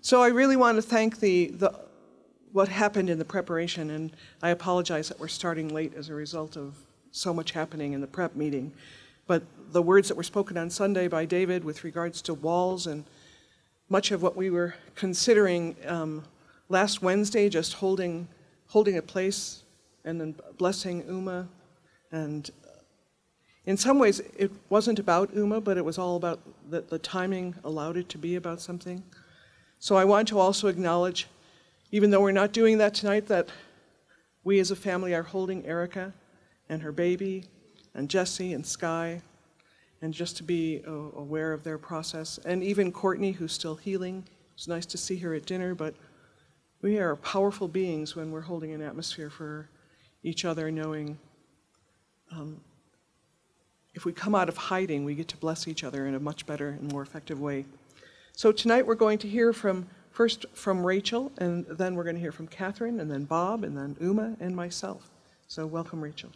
So I really want to thank what happened in the preparation, and I apologize that we're starting late as a result of so much happening in the prep meeting. But the words that were spoken on Sunday by David with regards to walls and much of what we were considering last Wednesday, just holding a place and then blessing Uma. And in some ways, it wasn't about Uma, but it was all about the timing allowed it to be about something. So I want to also acknowledge, even though we're not doing that tonight, that we as a family are holding Erica and her baby and Jesse and Sky, and just to be aware of their process. And even Courtney, who's still healing. It's nice to see her at dinner, but we are powerful beings when we're holding an atmosphere for each other, knowing if we come out of hiding, we get to bless each other in a much better and more effective way. So tonight we're going to hear first from Rachel, and then we're going to hear from Catherine, and then Bob, and then Uma, and myself. So welcome, Rachel.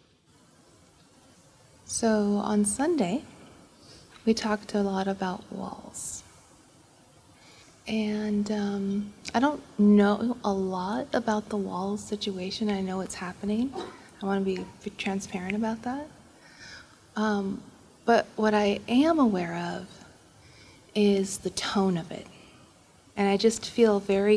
So on Sunday, we talked a lot about walls. And I don't know a lot about the walls situation. I know it's happening. I want to be transparent about that. But what I am aware of is the tone of it. And I just feel very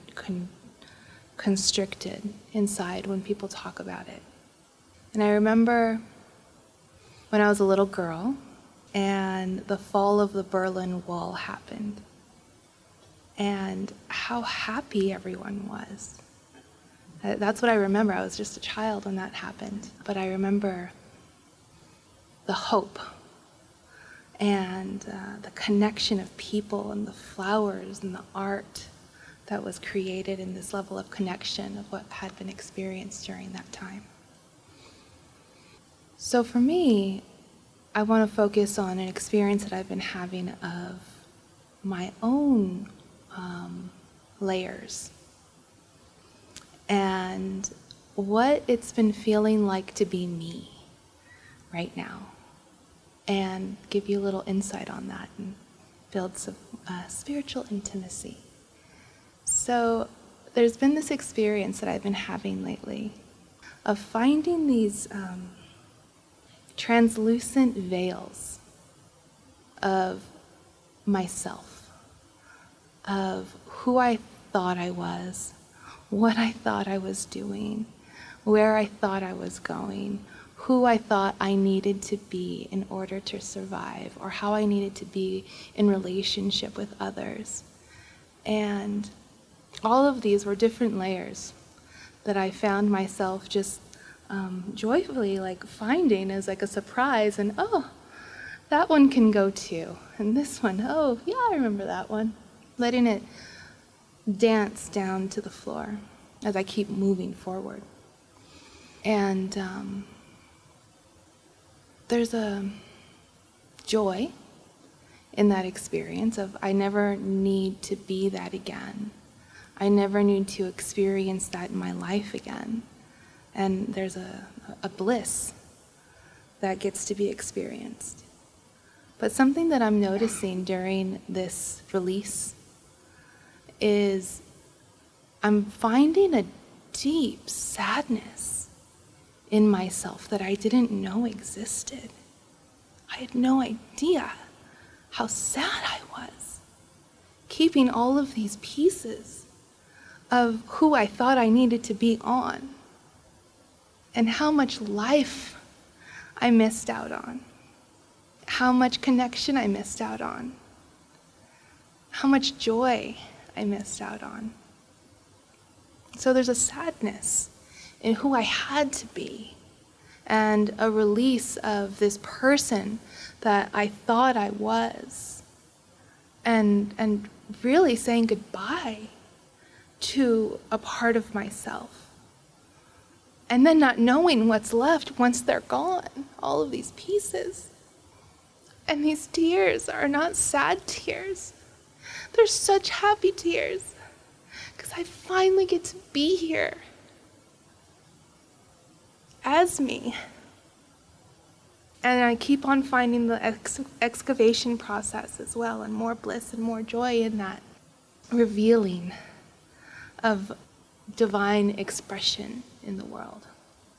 constricted inside when people talk about it. And I remember when I was a little girl and the fall of the Berlin Wall happened, and how happy everyone was. That's what I remember. I was just a child when that happened. But I remember the hope and the connection of people and the flowers and the art that was created in this level of connection of what had been experienced during that time. So for me, I want to focus on an experience that I've been having of my own layers and what it's been feeling like to be me right now, and give you a little insight on that and build some spiritual intimacy. So there's been this experience that I've been having lately of finding these translucent veils of myself, of who I thought I was, what I thought I was doing, where I thought I was going, who I thought I needed to be in order to survive, or how I needed to be in relationship with others. And all of these were different layers that I found myself just joyfully finding as a surprise, and oh, that one can go too, and this one, oh yeah, I remember that one. Letting it dance down to the floor as I keep moving forward. And there's a joy in that experience of I never need to be that again. I never need to experience that in my life again. And there's a bliss that gets to be experienced. But something that I'm noticing during this release is I'm finding a deep sadness in myself that I didn't know existed. I had no idea how sad I was, keeping all of these pieces of who I thought I needed to be on, and how much life I missed out on, how much connection I missed out on, how much joy I missed out on. So there's a sadness in who I had to be, and a release of this person that I thought I was, and really saying goodbye to a part of myself. And then not knowing what's left once they're gone, all of these pieces. And these tears are not sad tears. They're such happy tears, because I finally get to be here as me. And I keep on finding the excavation process as well, and more bliss and more joy in that. revealing of divine expression in the world.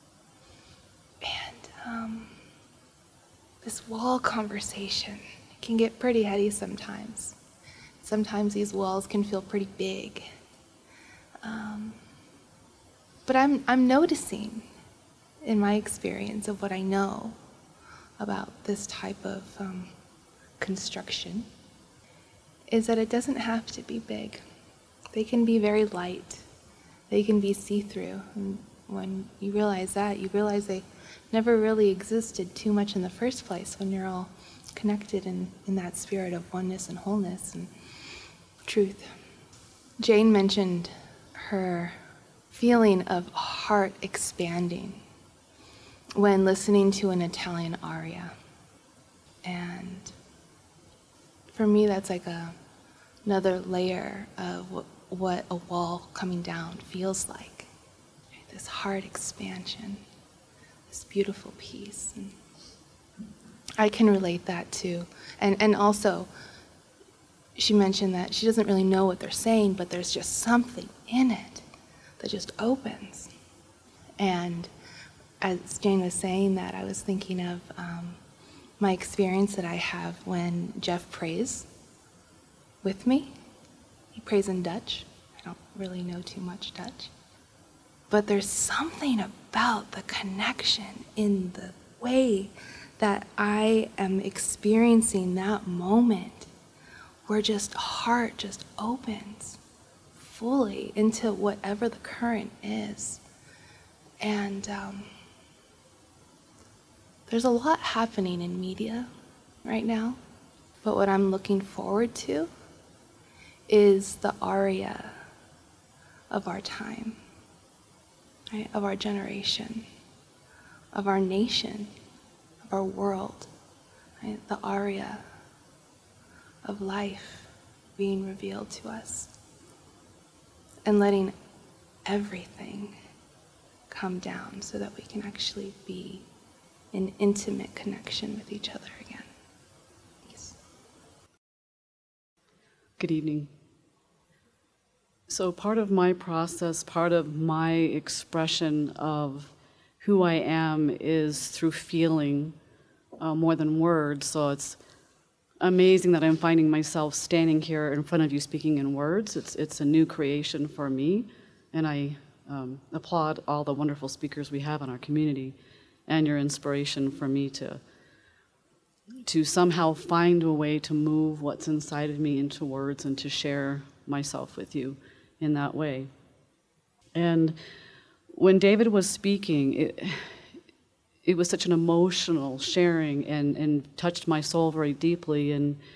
And this wall conversation can get pretty heady sometimes. Sometimes these walls can feel pretty big. But I'm noticing in my experience of what I know about this type of construction is that it doesn't have to be big. They can be very light. They can be see-through. And when you realize that, you realize they never really existed too much in the first place when you're all connected in that spirit of oneness and wholeness and truth. Jane mentioned her feeling of heart expanding when listening to an Italian aria. And for me, that's like another layer of what a wall coming down feels like. This heart expansion, this beautiful peace. And I can relate that too. And also, she mentioned that she doesn't really know what they're saying, but there's just something in it that just opens. And as Jane was saying that, I was thinking of my experience that I have when Jeff prays with me. He prays in Dutch. I don't really know too much Dutch. But there's something about the connection in the way that I am experiencing that moment where just heart just opens fully into whatever the current is. And there's a lot happening in media right now, but what I'm looking forward to is the aria of our time, right? Of our generation, of our nation, of our world, right? The aria of life being revealed to us and letting everything come down so that we can actually be in intimate connection with each other again. Peace. Good evening. So part of my process, part of my expression of who I am is through feeling more than words. So it's amazing that I'm finding myself standing here in front of you speaking in words. It's a new creation for me, and I applaud all the wonderful speakers we have in our community and your inspiration for me to somehow find a way to move what's inside of me into words and to share myself with you in that way. And when David was speaking, it was such an emotional sharing and touched my soul very deeply.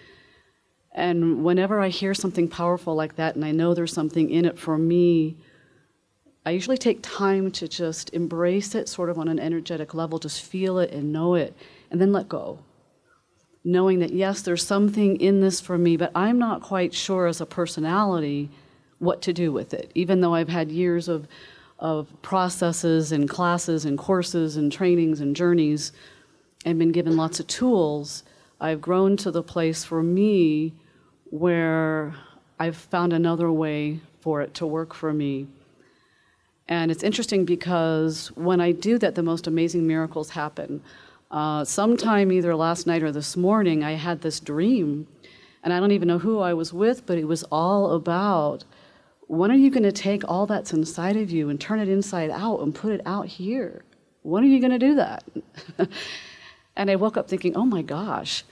And whenever I hear something powerful like that and I know there's something in it for me, I usually take time to just embrace it sort of on an energetic level, just feel it and know it, and then let go. Knowing that, yes, there's something in this for me, but I'm not quite sure as a personality what to do with it, even though I've had years of processes and classes and courses and trainings and journeys and been given lots of tools. I've grown to the place for me where I've found another way for it to work for me. And it's interesting because when I do that, the most amazing miracles happen. Sometime either last night or this morning, I had this dream, and I don't even know who I was with, but it was all about, when are you going to take all that's inside of you and turn it inside out and put it out here? When are you going to do that? And I woke up thinking, oh my gosh,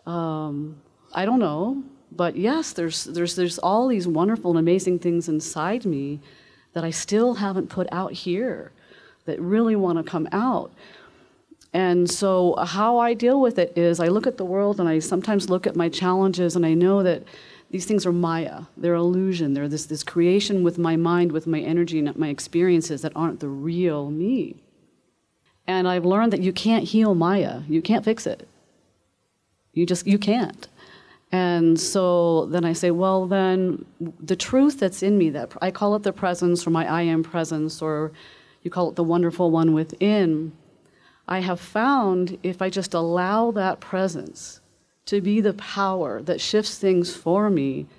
I don't know, but yes, there's all these wonderful and amazing things inside me that I still haven't put out here that really want to come out. And so how I deal with it is I look at the world and I sometimes look at my challenges and I know that these things are Maya, they're illusion, they're this creation with my mind, with my energy and my experiences that aren't the real me. And I've learned that you can't heal Maya, you can't fix it. You can't. And so then I say, well, then the truth that's in me, that I call it the presence or my I am presence, or you call it the wonderful one within, I have found if I just allow that presence to be the power that shifts things for me,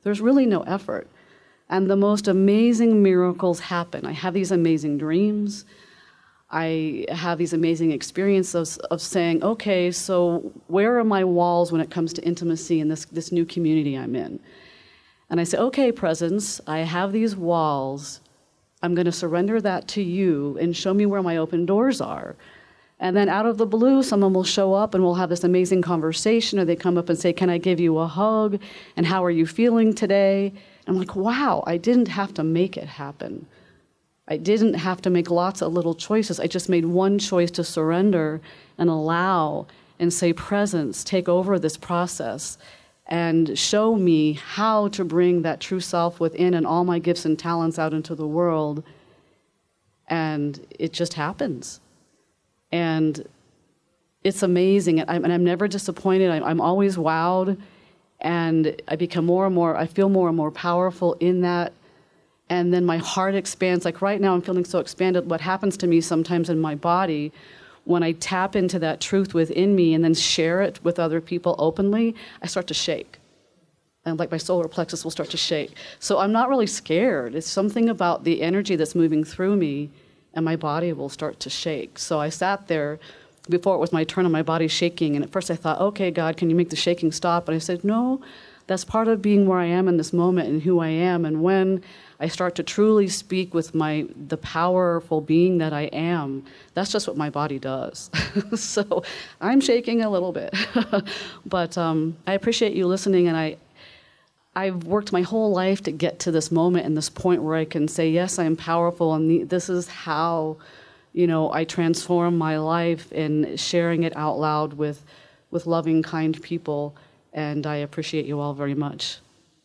There's really no effort. And the most amazing miracles happen. I have these amazing dreams. I have these amazing experiences of saying, okay, so where are my walls when it comes to intimacy in this new community I'm in? And I say, okay, presence, I have these walls. I'm going to surrender that to you and show me where my open doors are. And then out of the blue, someone will show up and we'll have this amazing conversation, or they come up and say, can I give you a hug? And how are you feeling today? And I'm like, wow, I didn't have to make it happen. I didn't have to make lots of little choices. I just made one choice to surrender and allow and say, presence, take over this process and show me how to bring that true self within and all my gifts and talents out into the world. And it just happens. And it's amazing. And I'm never disappointed. I'm always wowed. And I become more and more, I feel more and more powerful in that. And then my heart expands. Like right now, I'm feeling so expanded. What happens to me sometimes in my body, when I tap into that truth within me and then share it with other people openly, I start to shake. And like my solar plexus will start to shake. So I'm not really scared. It's something about the energy that's moving through me, and my body will start to shake. So I sat there before it was my turn, and my body's shaking. And at first I thought, okay, God, can you make the shaking stop? And I said, no, that's part of being where I am in this moment and who I am. And when I start to truly speak with the powerful being that I am, that's just what my body does. So I'm shaking a little bit. But I appreciate you listening, and I've worked my whole life to get to this moment and this point where I can say, yes, I am powerful, and this is how, I transform my life in sharing it out loud with loving, kind people, and I appreciate you all very much.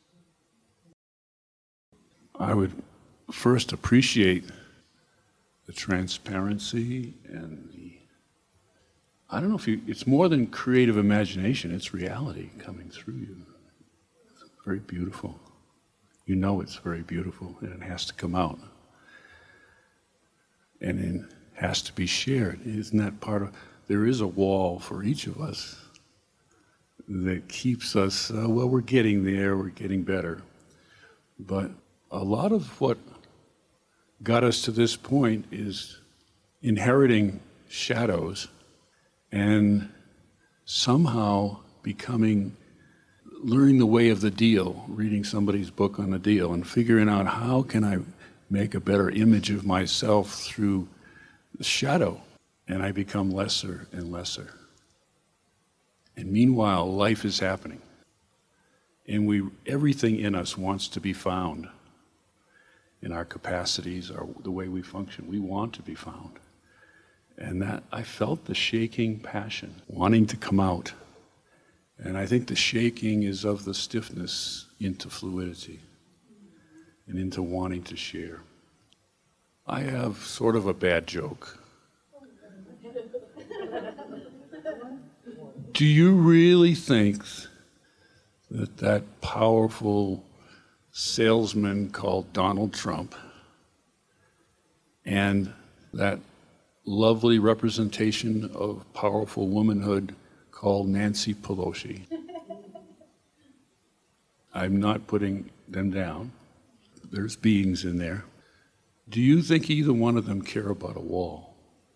I would first appreciate the transparency and I don't know if it's more than creative imagination, it's reality coming through you. It's very beautiful. You know it's very beautiful, and it has to come out. And it has to be shared. Isn't that part of, there is a wall for each of us that keeps us, we're getting there, we're getting better. But a lot of what got us to this point is inheriting shadows and somehow learning the way of the deal, reading somebody's book on the deal and figuring out how can I make a better image of myself through the shadow, and I become lesser and lesser. And meanwhile, life is happening. And everything in us wants to be found. In our capacities, the way we function, we want to be found. And that, I felt the shaking passion, wanting to come out. And I think the shaking is of the stiffness into fluidity and into wanting to share. I have sort of a bad joke. Do you really think that powerful salesman called Donald Trump and that lovely representation of powerful womanhood called Nancy Pelosi, I'm not putting them down, there's beings in there, do you think either one of them care about a wall?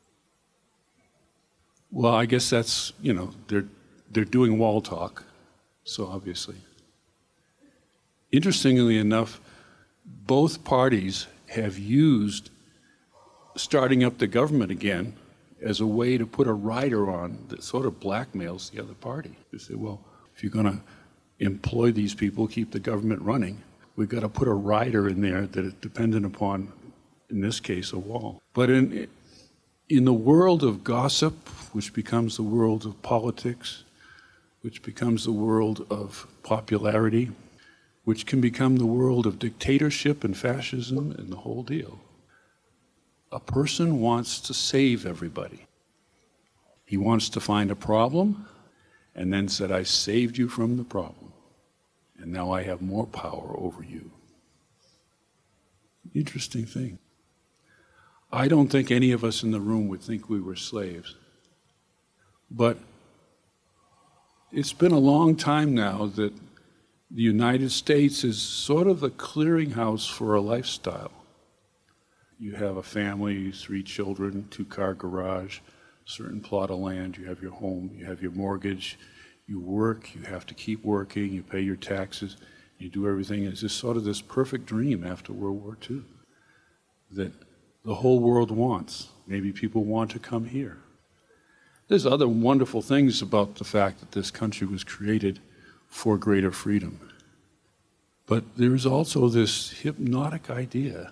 Well, I guess that's, they're doing wall talk, so obviously. Interestingly enough, both parties have used starting up the government again as a way to put a rider on that sort of blackmails the other party. They say, well, if you're going to employ these people, keep the government running, we've got to put a rider in there that is dependent upon, in this case, a wall. But in the world of gossip, which becomes the world of politics, which becomes the world of popularity, which can become the world of dictatorship and fascism and the whole deal. A person wants to save everybody. He wants to find a problem and then said, I saved you from the problem, and now I have more power over you. Interesting thing. I don't think any of us in the room would think we were slaves. But it's been a long time now that The United States is sort of the clearinghouse for a lifestyle. You have a family, 3 children, 2-car garage, certain plot of land, you have your home, you have your mortgage, you work, you have to keep working, you pay your taxes, you do everything. It's just sort of this perfect dream after World War II that the whole world wants. Maybe people want to come here. There's other wonderful things about the fact that this country was created for greater freedom. But there's also this hypnotic idea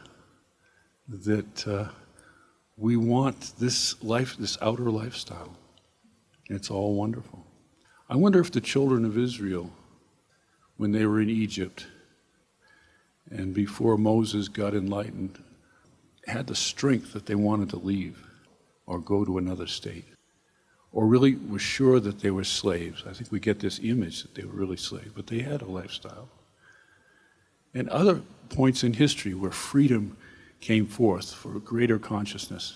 that we want this life, this outer lifestyle. It's all wonderful. I wonder if the children of Israel, when they were in Egypt and before Moses got enlightened, had the strength that they wanted to leave or go to another state, or really were sure that they were slaves. I think we get this image that they were really slaves, but they had a lifestyle. And other points in history where freedom came forth for greater consciousness.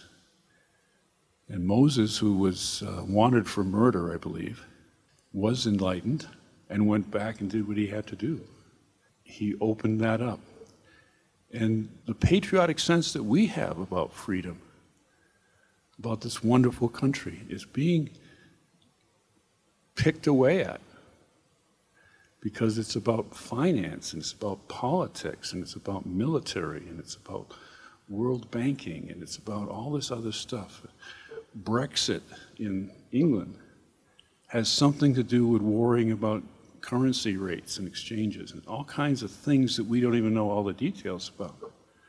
And Moses, who was wanted for murder, I believe, was enlightened and went back and did what he had to do. He opened that up. And the patriotic sense that we have about freedom, about this wonderful country, is being picked away at. Because it's about finance, and it's about politics, and it's about military, and it's about world banking, and it's about all this other stuff. Brexit in England has something to do with worrying about currency rates and exchanges and all kinds of things that we don't even know all the details about.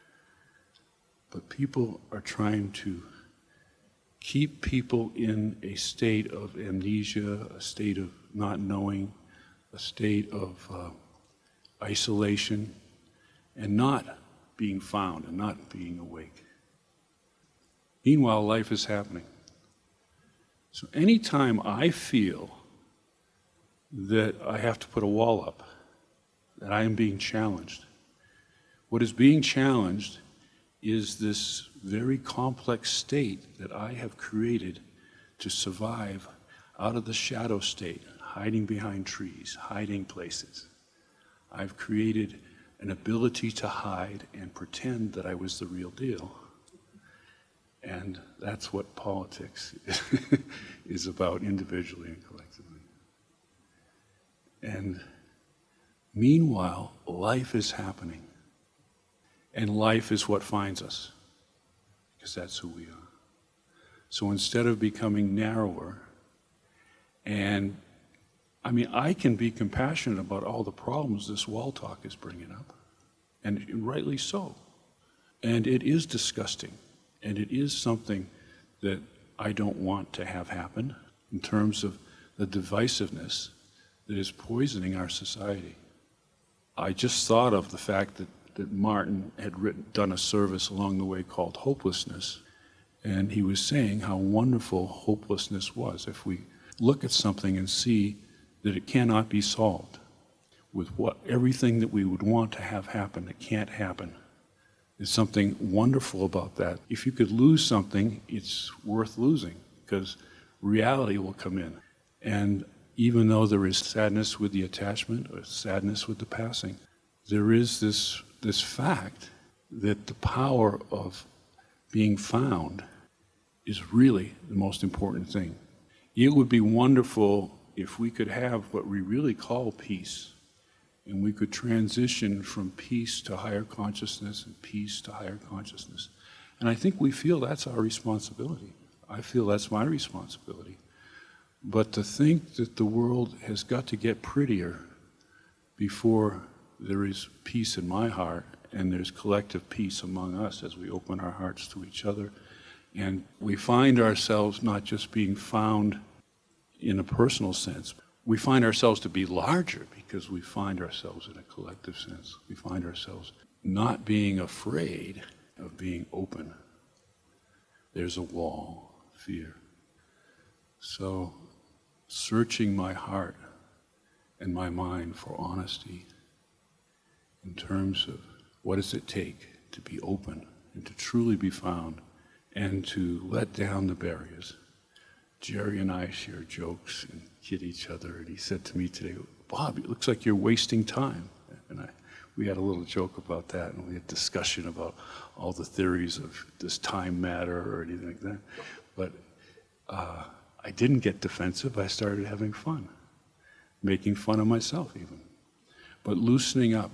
But people are trying to keep people in a state of amnesia, a state of not knowing, a state of isolation, and not being found and not being awake. Meanwhile, life is happening. So anytime I feel that I have to put a wall up, that I am being challenged, what is being challenged is this very complex state that I have created to survive out of the shadow state, hiding behind trees, hiding places. I've created an ability to hide and pretend that I was the real deal. And that's what politics is about, individually and collectively. And meanwhile, life is happening. And life is what finds us, because that's who we are. So instead of becoming narrower, and I can be compassionate about all the problems this wall talk is bringing up, and rightly so. And it is disgusting, and it is something that I don't want to have happen in terms of the divisiveness that is poisoning our society. I just thought of the fact that Martin had done a service along the way called Hopelessness, and he was saying how wonderful hopelessness was. If we look at something and see that it cannot be solved with everything that we would want to have happen that can't happen, there's something wonderful about that. If you could lose something, it's worth losing, because reality will come in. And even though there is sadness with the attachment or sadness with the passing, there is this fact that the power of being found is really the most important thing. It would be wonderful if we could have what we really call peace, and we could transition from peace to higher consciousness and peace to higher consciousness. And I think we feel that's our responsibility. I feel that's my responsibility. But to think that the world has got to get prettier before there is peace in my heart and there's collective peace among us as we open our hearts to each other, and we find ourselves not just being found in a personal sense, we find ourselves to be larger because we find ourselves in a collective sense. We find ourselves not being afraid of being open. There's a wall, fear. So, searching my heart and my mind for honesty in terms of what does it take to be open and to truly be found and to let down the barriers. Jerry and I share jokes and kid each other, and he said to me today, Bob, it looks like you're wasting time. And we had a little joke about that, and we had discussion about all the theories of does time matter or anything like that. But I didn't get defensive. I started having fun, making fun of myself even. But loosening up.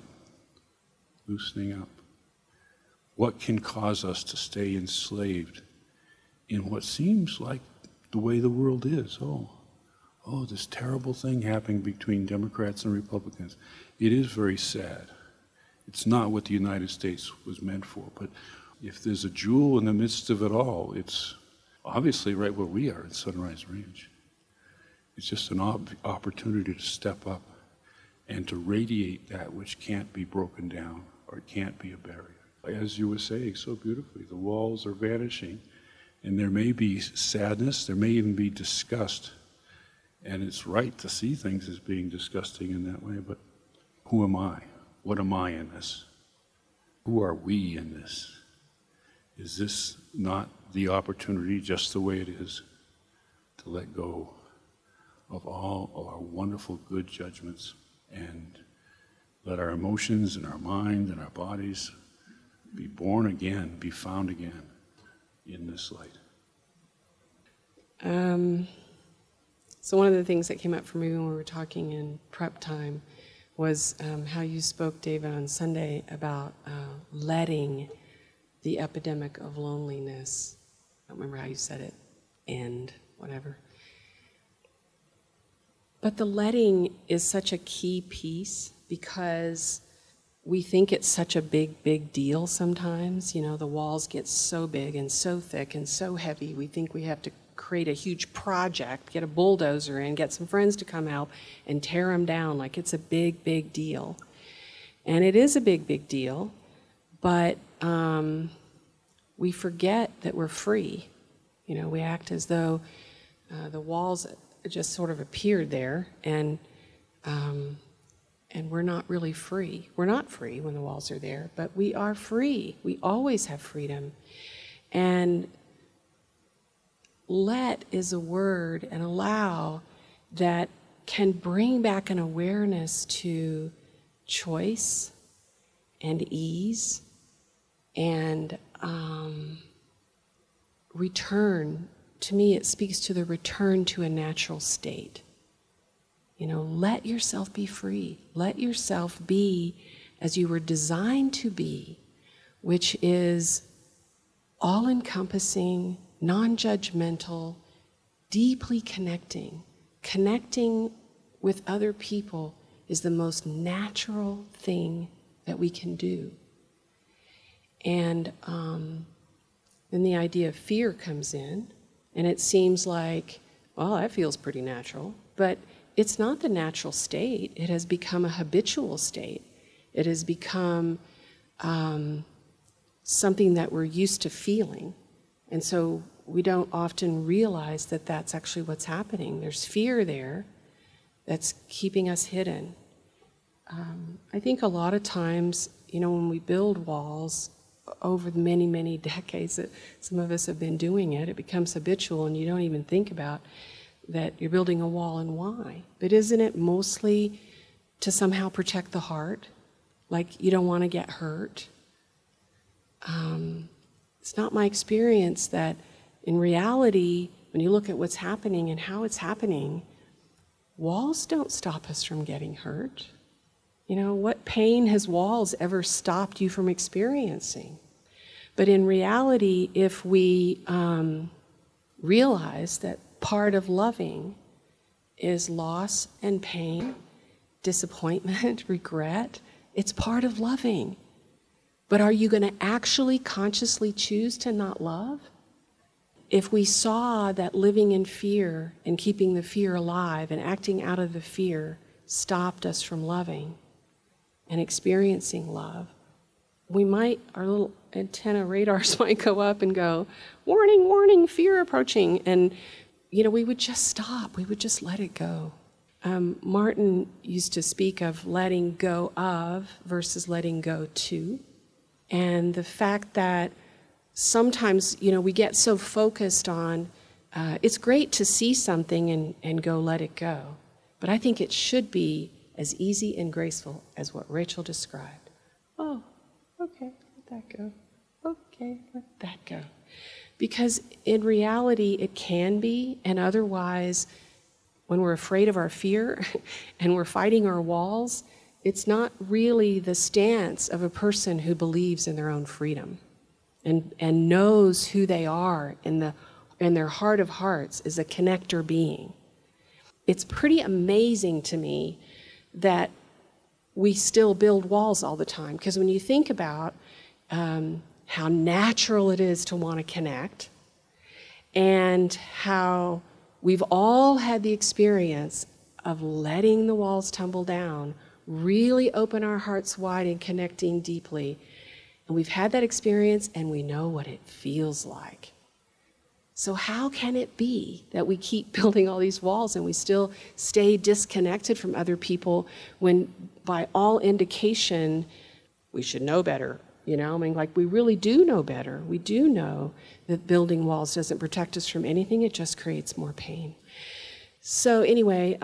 What can cause us to stay enslaved in what seems like the way the world is? Oh, this terrible thing happening between Democrats and Republicans. It is very sad. It's not what the United States was meant for, but if there's a jewel in the midst of it all, it's obviously right where we are in Sunrise Range. It's just an opportunity to step up and to radiate that which can't be broken down or can't be a barrier. As you were saying so beautifully, the walls are vanishing, and there may be sadness, there may even be disgust, and it's right to see things as being disgusting in that way, but who am I? What am I in this? Who are we in this? Is this not the opportunity, just the way it is, to let go of all of our wonderful good judgments and let our emotions and our mind and our bodies be born again, be found again in this light? So one of the things that came up for me when we were talking in prep time was how you spoke, David, on Sunday about letting the epidemic of loneliness, I don't remember how you said it, end, whatever. But the letting is such a key piece because we think it's such a big deal sometimes. You know, the walls get so big and so thick and so heavy, we think we have to create a huge project, get a bulldozer in, get some friends to come help and tear them down like it's a big deal. And it is a big deal, but we forget that we're free. You know, we act as though the walls just sort of appeared there, and we're not really free. We're not free when the walls are there, but we are free. We always have freedom. And let is a word, and allow, that can bring back an awareness to choice and ease and return. To me, it speaks to the return to a natural state. You know, let yourself be free. Let yourself be as you were designed to be, which is all-encompassing, non-judgmental, deeply connecting. Connecting with other people is the most natural thing that we can do. And then the idea of fear comes in, and it seems like, well, that feels pretty natural, but it's not the natural state. It has become a habitual state. It has become something that we're used to feeling. And so we don't often realize that that's actually what's happening. There's fear there that's keeping us hidden. I think a lot of times, you know, when we build walls over the many decades that some of us have been doing it, it becomes habitual and you don't even think about that you're building a wall and why. But isn't it mostly to somehow protect the heart? Like you don't want to get hurt? It's not my experience that in reality, when you look at what's happening and how it's happening, walls don't stop us from getting hurt. You know, what pain has walls ever stopped you from experiencing? But in reality, if we realize that part of loving is loss and pain, disappointment, regret, it's part of loving. But are you going to actually consciously choose to not love? If we saw that living in fear and keeping the fear alive and acting out of the fear stopped us from loving and experiencing love, we might, our little antenna radars might go up and go, warning, warning, fear approaching. And, you know, we would just stop. We would just let it go. Martin used to speak of letting go of versus letting go to. And the fact that sometimes, you know, we get so focused on, it's great to see something and go let it go. But I think it should be as easy and graceful as what Rachel described. Oh, okay, let that go. Okay, let that go. Because in reality, it can be, and otherwise, when we're afraid of our fear and we're fighting our walls, it's not really the stance of a person who believes in their own freedom and knows who they are in their heart of hearts is a connector being. It's pretty amazing to me that we still build walls all the time, because when you think about how natural it is to want to connect, and how we've all had the experience of letting the walls tumble down, really open our hearts wide and connecting deeply. And we've had that experience and we know what it feels like. So how can it be that we keep building all these walls and we still stay disconnected from other people when, by all indication, we should know better? You know, I mean, like, we really do know better. We do know that building walls doesn't protect us from anything. It just creates more pain. So anyway,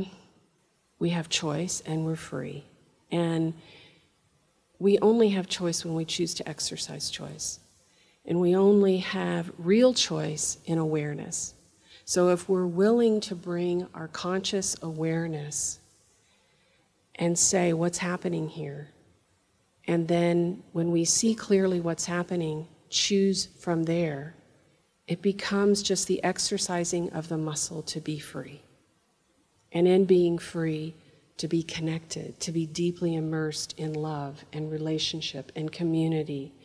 we have choice and we're free. And we only have choice when we choose to exercise choice. And we only have real choice in awareness. So if we're willing to bring our conscious awareness and say, what's happening here? And then when we see clearly what's happening, choose from there, it becomes just the exercising of the muscle to be free. And in being free, to be connected, to be deeply immersed in love and relationship and community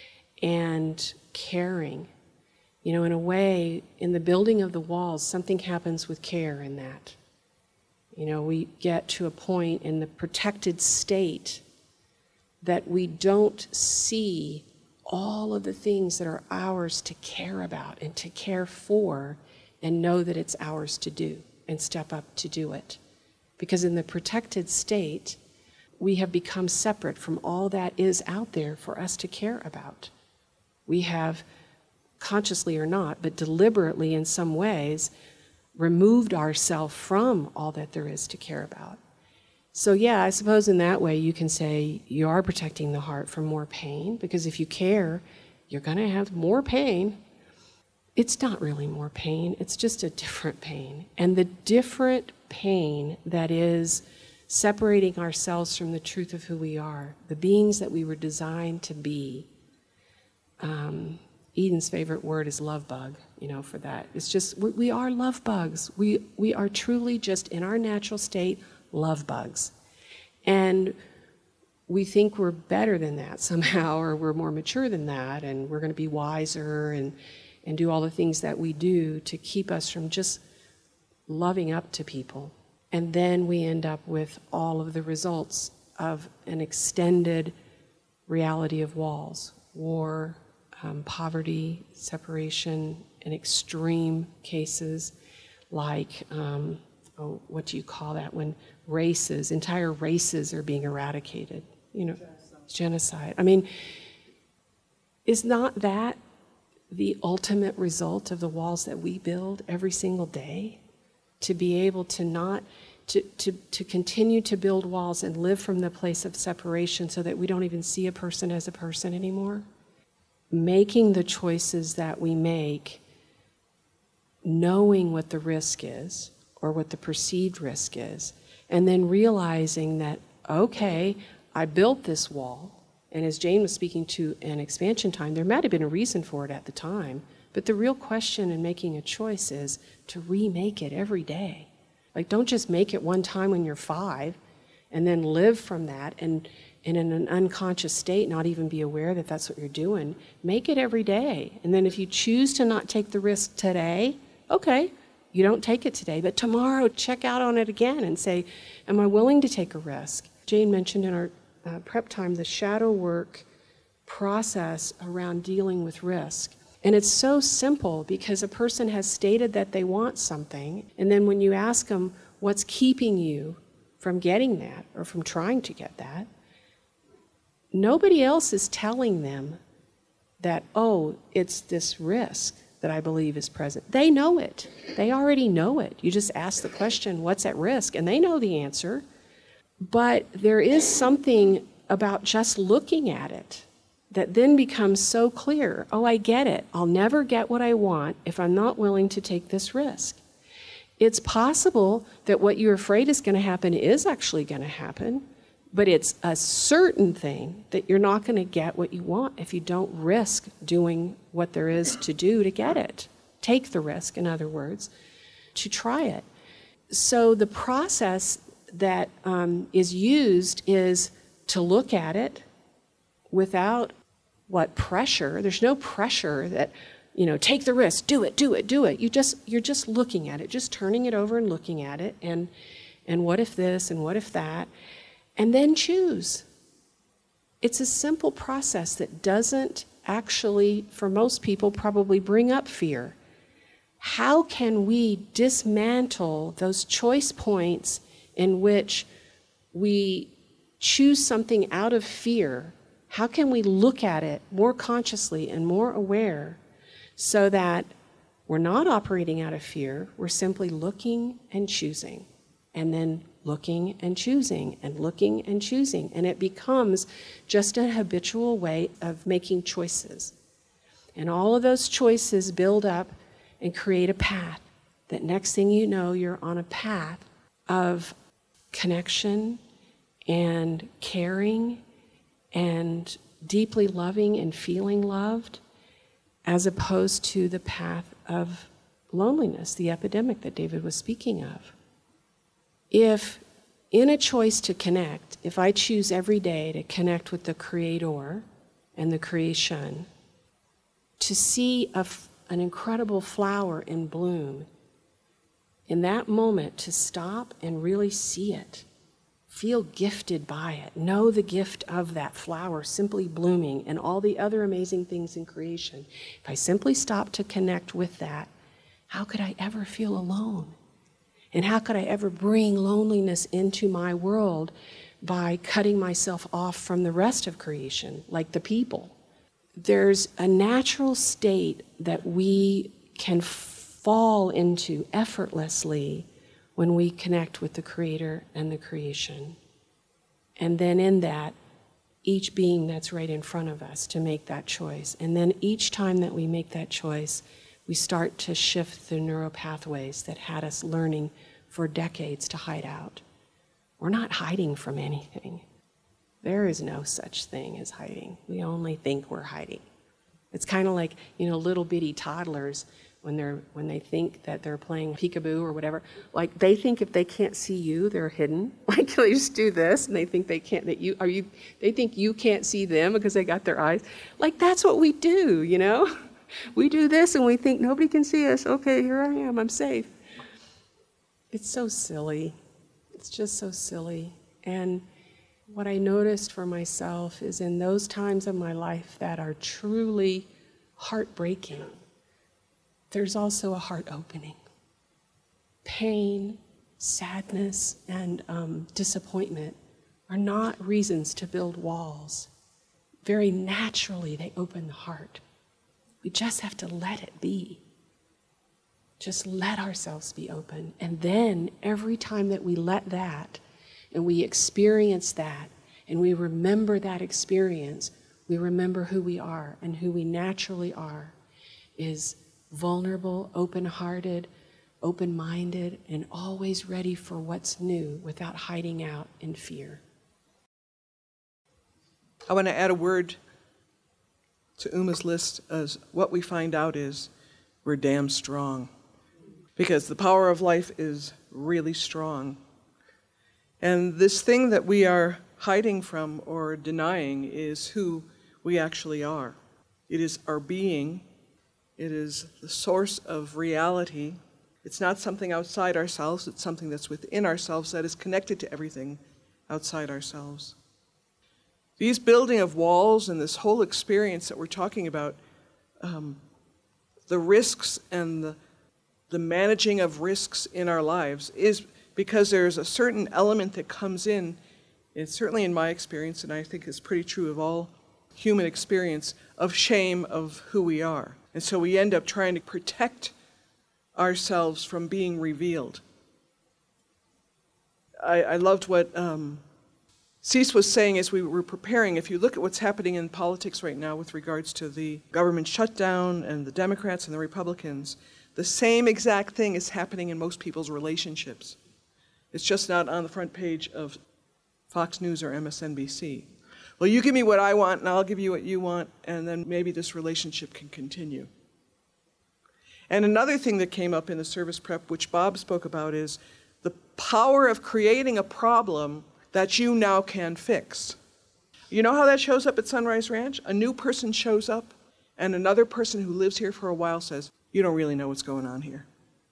and caring. You know, in a way, in the building of the walls, something happens with care in that. You know, we get to a point in the protected state that we don't see all of the things that are ours to care about and to care for, and know that it's ours to do and step up to do it. Because in the protected state, we have become separate from all that is out there for us to care about. We have, consciously or not, but deliberately in some ways, removed ourselves from all that there is to care about. So yeah, I suppose in that way you can say you are protecting the heart from more pain, because if you care, you're going to have more pain. It's not really more pain, it's just a different pain. And the different pain that is separating ourselves from the truth of who we are, the beings that we were designed to be. Eden's favorite word is love bug, you know, for that. It's just, we are love bugs. We are truly just in our natural state love bugs. And we think we're better than that somehow, or we're more mature than that, and we're going to be wiser and do all the things that we do to keep us from just loving up to people. And then we end up with all of the results of an extended reality of walls, war, poverty, separation, in extreme cases like, what do you call that, when entire races are being eradicated, you know, genocide. I mean, is not that the ultimate result of the walls that we build every single day? To be able to not, to continue to build walls and live from the place of separation so that we don't even see a person as a person anymore? Making the choices that we make, knowing what the risk is, or what the perceived risk is, and then realizing that, okay, I built this wall, and as Jane was speaking to an expansion time, there might have been a reason for it at the time, but the real question in making a choice is to remake it every day. Like, don't just make it one time when you're 5, and then live from that, and in an unconscious state, not even be aware that that's what you're doing. Make it every day. And then if you choose to not take the risk today, okay, you don't take it today, but tomorrow check out on it again and say, am I willing to take a risk? Jane mentioned in our prep time the shadow work process around dealing with risk. And it's so simple because a person has stated that they want something, and then when you ask them what's keeping you from getting that or from trying to get that, nobody else is telling them that, oh, it's this risk that I believe is present. They know it. They already know it. You just ask the question, what's at risk? And they know the answer. But there is something about just looking at it that then becomes so clear. Oh, I get it. I'll never get what I want if I'm not willing to take this risk. It's possible that what you're afraid is going to happen is actually going to happen, but it's a certain thing that you're not going to get what you want if you don't risk doing what there is to do to get it. Take the risk, in other words, to try it. So the process that is used is to look at it without pressure. There's no pressure that, take the risk, do it. You're just looking at it, just turning it over and looking at it, and what if this and what if that, and then choose. It's a simple process that doesn't actually, for most people, probably bring up fear. How can we dismantle those choice points in which we choose something out of fear? How can we look at it more consciously and more aware so that we're not operating out of fear, we're simply looking and choosing, and then looking and choosing, and looking and choosing, and it becomes just a habitual way of making choices. And all of those choices build up and create a path that next thing you know, you're on a path of connection and caring and deeply loving and feeling loved, as opposed to the path of loneliness, the epidemic that David was speaking of. If in a choice to connect, if I choose every day to connect with the Creator and the creation, to see an incredible flower in bloom, in that moment to stop and really see it, feel gifted by it, know the gift of that flower simply blooming and all the other amazing things in creation. If I simply stop to connect with that, how could I ever feel alone? And how could I ever bring loneliness into my world by cutting myself off from the rest of creation, like the people? There's a natural state that we can fall into effortlessly when we connect with the Creator and the creation. And then in that, each being that's right in front of us to make that choice. And then each time that we make that choice, we start to shift the neural pathways that had us learning for decades to hide out. We're not hiding from anything. There is no such thing as hiding. We only think we're hiding. It's kind of like, little bitty toddlers when they think that they're playing peekaboo or whatever, like they think if they can't see you, they're hidden. Like they just do this, and they think they can't. They think you can't see them because they got their eyes. Like that's what we do, We do this, and we think nobody can see us. Okay, here I am. I'm safe. It's so silly. It's just so silly. And what I noticed for myself is in those times of my life that are truly heartbreaking, there's also a heart opening. Pain, sadness, and disappointment are not reasons to build walls. Very naturally, they open the heart. We just have to let it be. Just let ourselves be open. And then every time that we let that, and we experience that, and we remember that experience, we remember who we are, and who we naturally are is vulnerable, open-hearted, open-minded, and always ready for what's new without hiding out in fear. I want to add a word to Uma's list as what we find out is we're damn strong. Because the power of life is really strong. And this thing that we are hiding from or denying is who we actually are. It is our being. It is the source of reality. It's not something outside ourselves. It's something that's within ourselves that is connected to everything outside ourselves. These building of walls and this whole experience that we're talking about, the risks and the managing of risks in our lives is because there's a certain element that comes in, and certainly in my experience, and I think it's pretty true of all human experience, of shame of who we are. And so we end up trying to protect ourselves from being revealed. I loved what Cease was saying as we were preparing. If you look at what's happening in politics right now with regards to the government shutdown and the Democrats and the Republicans, the same exact thing is happening in most people's relationships. It's just not on the front page of Fox News or MSNBC. Well, you give me what I want and I'll give you what you want, and then maybe this relationship can continue. And another thing that came up in the service prep, which Bob spoke about, is the power of creating a problem that you now can fix. You know how that shows up at Sunrise Ranch? A new person shows up, and another person who lives here for a while says, "You don't really know what's going on here."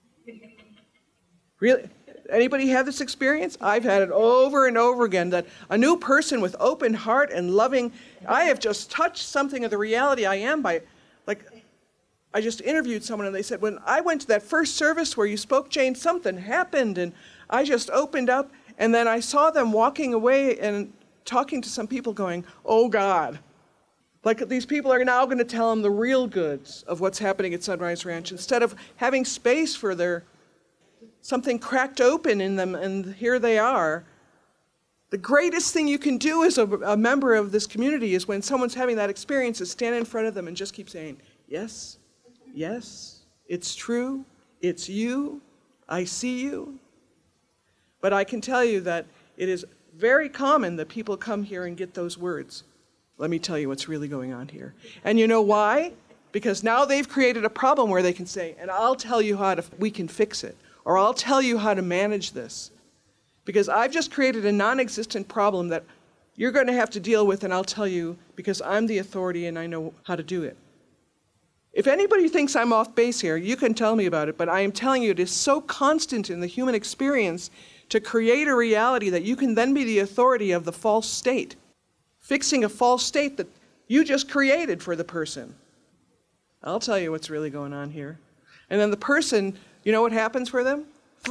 Really? Anybody have this experience? I've had it over and over again, that a new person with open heart and loving, I have just touched something of the reality I am by, like, I just interviewed someone and they said, when I went to that first service where you spoke, Jane, something happened and I just opened up. And then I saw them walking away and talking to some people going, "Oh God." Like these people are now going to tell them the real goods of what's happening at Sunrise Ranch instead of having space for their something cracked open in them, and here they are. The greatest thing you can do as a member of this community is when someone's having that experience is stand in front of them and just keep saying, "Yes, yes, it's true, it's you, I see you." But I can tell you that it is very common that people come here and get those words. Let me tell you what's really going on here. And you know why? Because now they've created a problem where they can say, "And I'll tell you how we can fix it," or "I'll tell you how to manage this." Because I've just created a non-existent problem that you're going to have to deal with, and I'll tell you because I'm the authority and I know how to do it. If anybody thinks I'm off base here, you can tell me about it, but I am telling you it is so constant in the human experience to create a reality that you can then be the authority of the false state, fixing a false state that you just created for the person. I'll tell you what's really going on here. And then the person, you know what happens for them?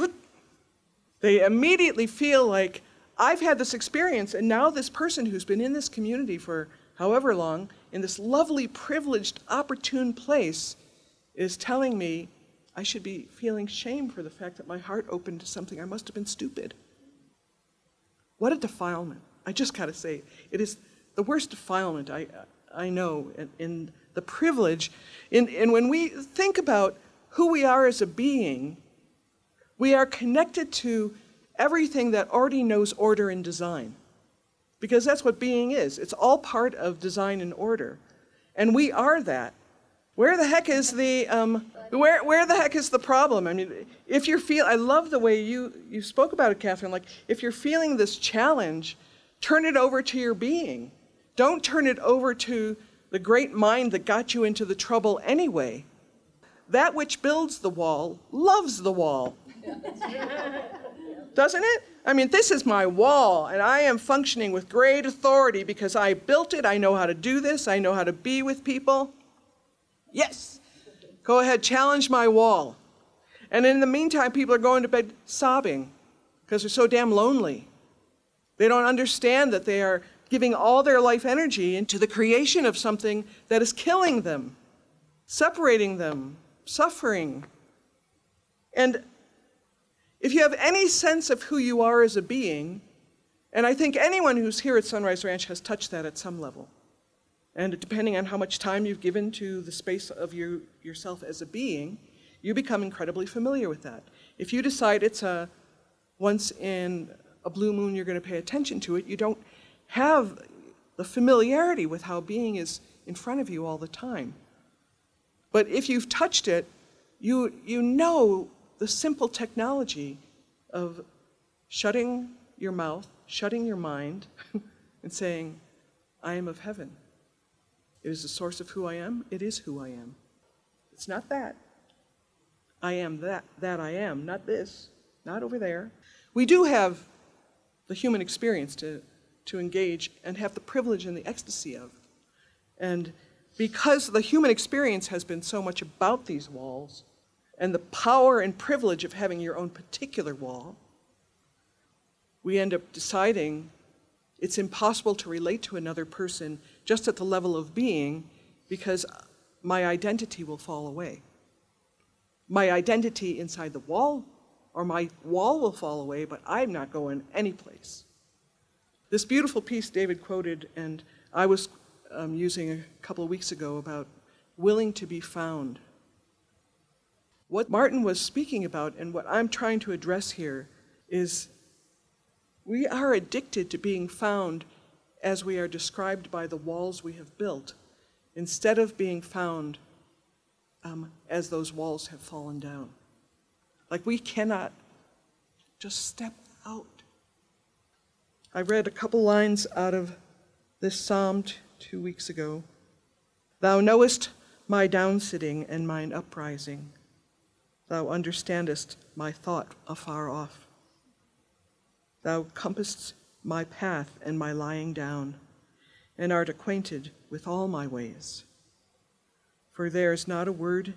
They immediately feel like, I've had this experience, and now this person who's been in this community for however long, in this lovely, privileged, opportune place, is telling me I should be feeling shame for the fact that my heart opened to something. I must have been stupid. What a defilement. I just got to say, it is the worst defilement I know in the privilege. And when we think about who we are as a being, we are connected to everything that already knows order and design. Because that's what being is. It's all part of design and order. And we are that. Where the heck is the where the heck is the problem? I mean, if you're I love the way you spoke about it, Catherine. Like, if you're feeling this challenge, turn it over to your being. Don't turn it over to the great mind that got you into the trouble anyway. That which builds the wall loves the wall. Doesn't it? I mean, this is my wall, and I am functioning with great authority because I built it. I know how to do this. I know how to be with people. Yes, go ahead, challenge my wall. And in the meantime, people are going to bed sobbing because they're so damn lonely. They don't understand that they are giving all their life energy into the creation of something that is killing them, separating them, suffering. And if you have any sense of who you are as a being, and I think anyone who's here at Sunrise Ranch has touched that at some level, and depending on how much time you've given to the space of yourself as a being, you become incredibly familiar with that. If you decide it's a once in a blue moon you're going to pay attention to it, you don't have the familiarity with how being is in front of you all the time. But if you've touched it, you know the simple technology of shutting your mouth, shutting your mind, and saying, "I am of heaven. It is the source of who I am. It is who I am. It's not that. I am that I am, not this, not over there." We do have the human experience to engage and have the privilege and the ecstasy of. And because the human experience has been so much about these walls and the power and privilege of having your own particular wall, we end up deciding it's impossible to relate to another person just at the level of being because my identity will fall away. My identity inside the wall or my wall will fall away, but I'm not going anyplace. This beautiful piece David quoted, and I was using a couple of weeks ago about willing to be found. What Martin was speaking about and what I'm trying to address here is we are addicted to being found as we are described by the walls we have built, instead of being found as those walls have fallen down. Like we cannot just step out. I read a couple lines out of this psalm 2 weeks ago. Thou knowest my downsitting and mine uprising. Thou understandest my thought afar off. Thou compassest my path and my lying down, and art acquainted with all my ways. For there is not a word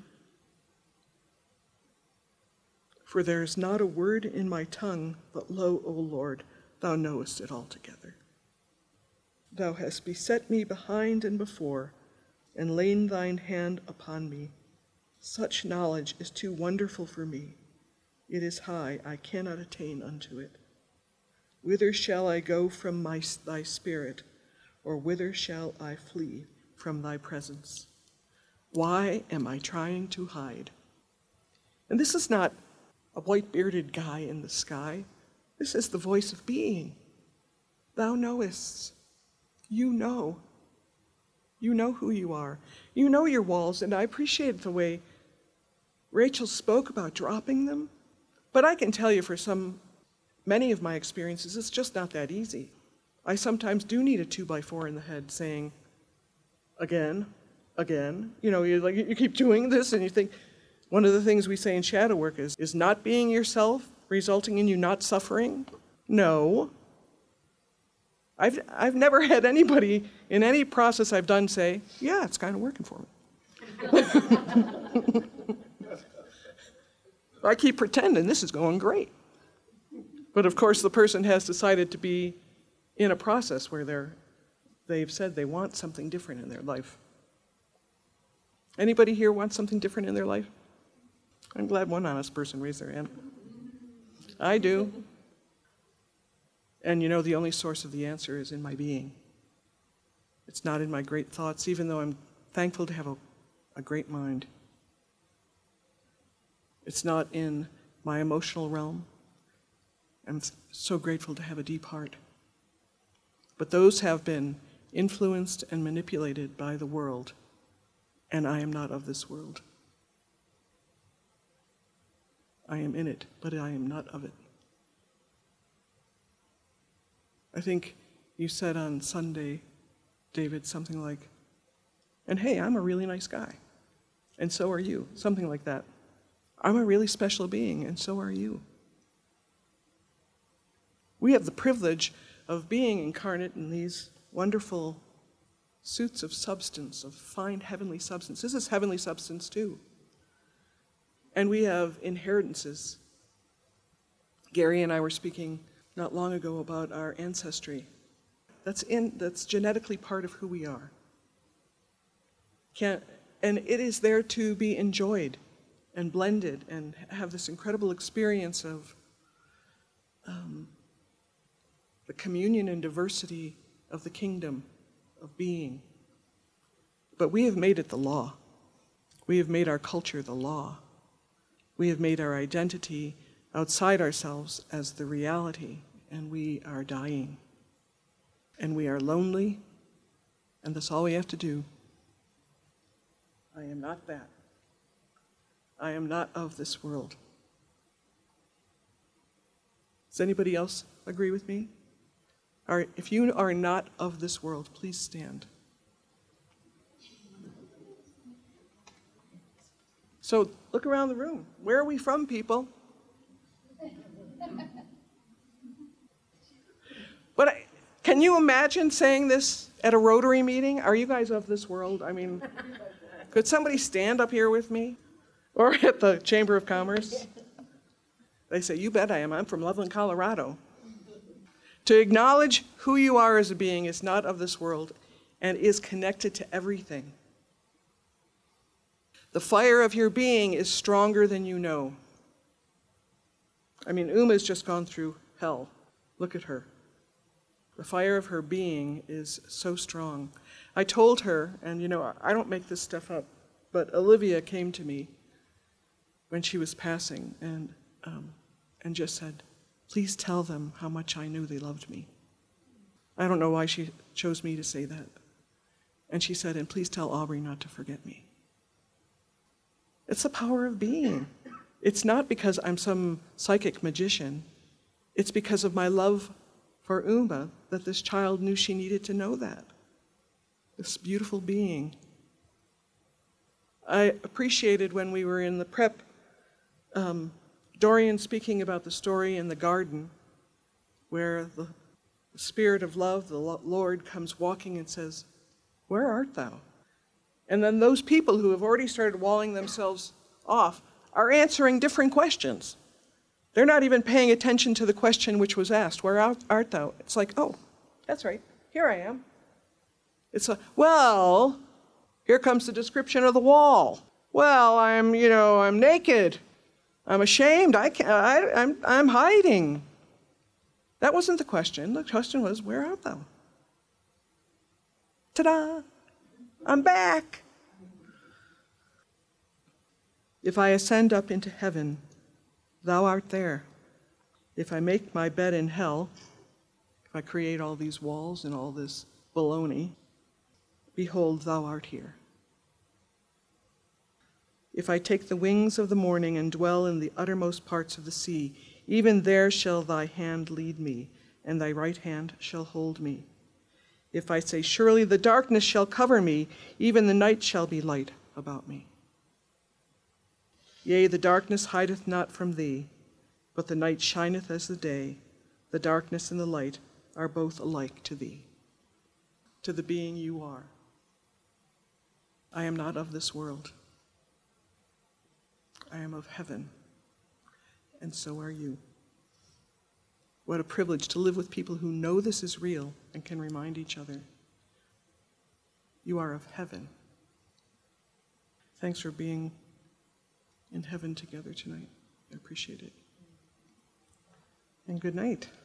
in my tongue, but lo, O Lord, thou knowest it altogether. Thou hast beset me behind and before, and laid thine hand upon me. Such knowledge is too wonderful for me. It is high, I cannot attain unto it. Whither shall I go from thy spirit, or whither shall I flee from thy presence? Why am I trying to hide? And this is not a white-bearded guy in the sky. This is the voice of being. Thou knowest. You know. You know who you are. You know your walls, and I appreciate the way Rachel spoke about dropping them. But I can tell you for many of my experiences, it's just not that easy. I sometimes do need a 2x4 in the head saying, again. You know, you keep doing this, and you think, one of the things we say in shadow work is not being yourself resulting in you not suffering? No. I've never had anybody in any process I've done say, yeah, it's kind of working for me. I keep pretending this is going great. But of course, the person has decided to be in a process where they've said they want something different in their life. Anybody here want something different in their life? I'm glad one honest person raised their hand. I do. And you know, the only source of the answer is in my being. It's not in my great thoughts, even though I'm thankful to have a great mind. It's not in my emotional realm. I'm so grateful to have a deep heart. But those have been influenced and manipulated by the world, and I am not of this world. I am in it, but I am not of it. I think you said on Sunday, David, something like, and hey, I'm a really nice guy, and so are you, something like that. I'm a really special being, and so are you. We have the privilege of being incarnate in these wonderful suits of substance, of fine heavenly substance. This is heavenly substance too. And we have inheritances. Gary and I were speaking not long ago about our ancestry. That's genetically part of who we are. And it is there to be enjoyed and blended and have this incredible experience of the communion and diversity of the kingdom of being. But we have made it the law. We have made our culture the law. We have made our identity outside ourselves as the reality, and we are dying. And we are lonely, and that's all we have to do. I am not that. I am not of this world. Does anybody else agree with me? If you are not of this world, please stand. So look around the room. Where are we from, people? But can you imagine saying this at a Rotary meeting? Are you guys of this world? I mean, could somebody stand up here with me? Or at the Chamber of Commerce? They say, you bet I am. I'm from Loveland, Colorado. To acknowledge who you are as a being is not of this world and is connected to everything. The fire of your being is stronger than you know. I mean, Uma's just gone through hell. Look at her. The fire of her being is so strong. I told her, and I don't make this stuff up, but Olivia came to me when she was passing and just said, "Please tell them how much I knew they loved me." I don't know why she chose me to say that. And she said, "And please tell Aubrey not to forget me." It's the power of being. It's not because I'm some psychic magician. It's because of my love for Uma that this child knew she needed to know that. This beautiful being. I appreciated when we were in the prep, Dorian speaking about the story in the garden where the Spirit of love, the Lord, comes walking and says, "Where art thou?" And then those people who have already started walling themselves off are answering different questions. They're not even paying attention to the question which was asked, "Where art thou?" It's like, "Oh, that's right, here I am." It's well, here comes the description of the wall. Well, I'm naked. I'm ashamed. I'm hiding. That wasn't the question. The question was, "Where art thou?" Ta-da! I'm back. If I ascend up into heaven, thou art there. If I make my bed in hell, if I create all these walls and all this baloney, behold, thou art here. If I take the wings of the morning and dwell in the uttermost parts of the sea, even there shall thy hand lead me, and thy right hand shall hold me. If I say, surely the darkness shall cover me, even the night shall be light about me. Yea, the darkness hideth not from thee, but the night shineth as the day. The darkness and the light are both alike to thee, to the being you are. I am not of this world. I am of heaven, and so are you. What a privilege to live with people who know this is real and can remind each other. You are of heaven. Thanks for being in heaven together tonight. I appreciate it. And good night.